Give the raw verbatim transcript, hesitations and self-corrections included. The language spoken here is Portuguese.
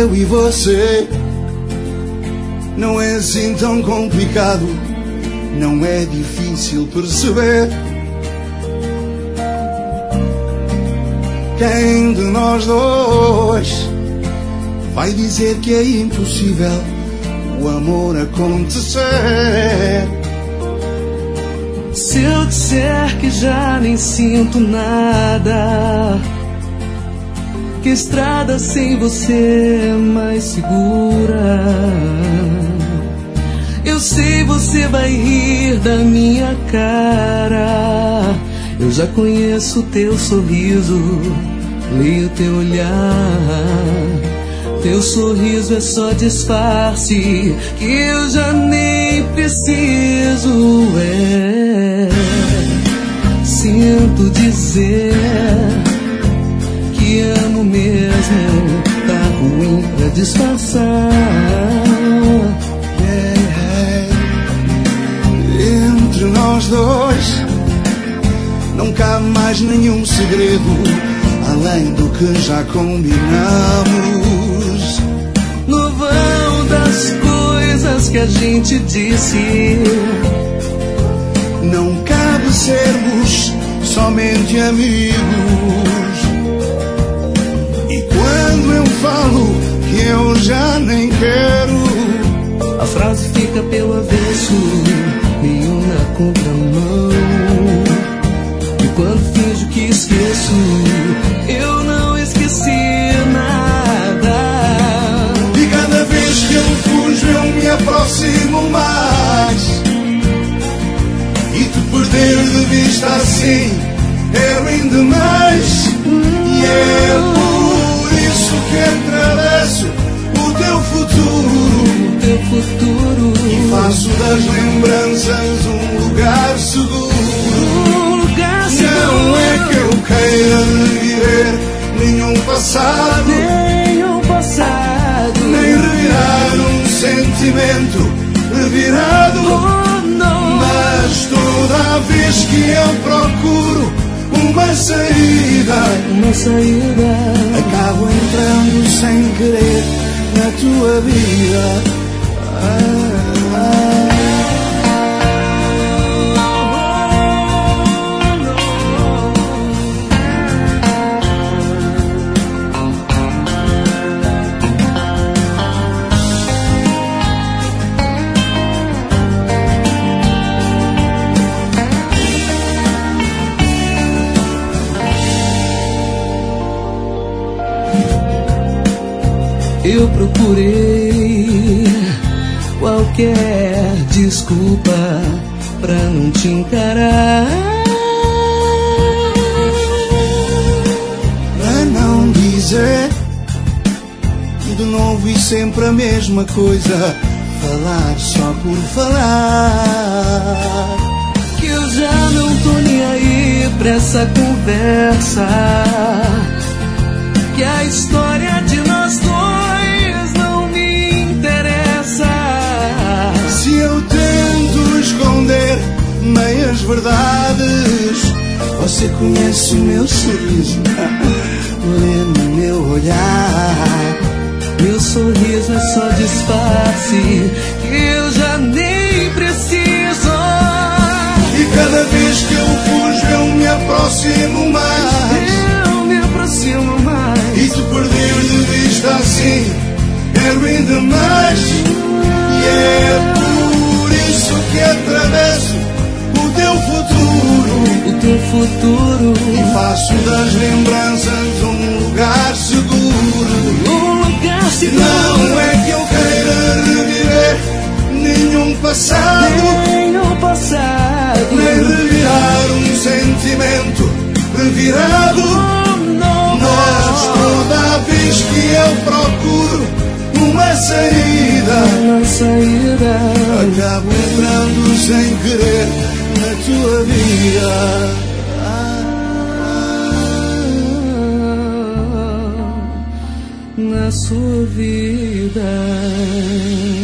eu e você. Não é assim tão complicado, não é difícil perceber. Quem de nós dois vai dizer que é impossível o amor acontecer? Se eu disser que já nem sinto nada, que estrada sem você é mais segura, eu sei você vai rir da minha cara. Eu já conheço teu sorriso, leio teu olhar. Teu sorriso é só disfarce que eu já nem preciso. É, sinto dizer que amo mesmo, tá ruim pra disfarçar. É, entre nós dois não cabe mais nenhum segredo, além do que já combinamos. No vão das coisas que a gente disse, não cabe sermos somente amigos. E quando eu falo que eu já nem quero, a frase fica pelo avesso, meio na contramão. E quando finjo que esqueço, eu não esqueci nada. E cada vez que eu fujo eu me aproximo mais, e te perder de vista assim é ruim demais. E é por isso que atravesso o teu futuro, o teu futuro, e faço das lembranças um lugar seguro. Não é que eu queira reviver nenhum passado, nenhum passado, nem revirar um sentimento revirado. Oh, não. Mas toda vez que eu procuro uma saída, uma saída, acabo entrando sem querer na tua vida. Ah, ah. Eu procurei qualquer desculpa pra não te encarar, pra não dizer de novo e sempre a mesma coisa, falar só por falar. Que eu já não tô nem aí pra essa conversa, que a história de nós dois não me interessa. Se eu tento esconder meias verdades, você conhece o meu sorriso, lê no meu olhar. Meu sorriso é só disfarce que eu já nem preciso. E cada vez que eu fujo eu me aproximo mais, eu me aproximo mais, e te perder de vista assim é ruim demais. E é por isso que atravesso o teu futuro, o teu futuro, e faço das lembranças um lugar seguro. Um lugar seguro. Não é que eu queira reviver nenhum passado, nenhum passado, nem revirar um sentimento revirado. Oh, não. Mas toda vez que eu procuro uma saída, uma saída, acabo entrando sem querer na tua vida. Na sua vida.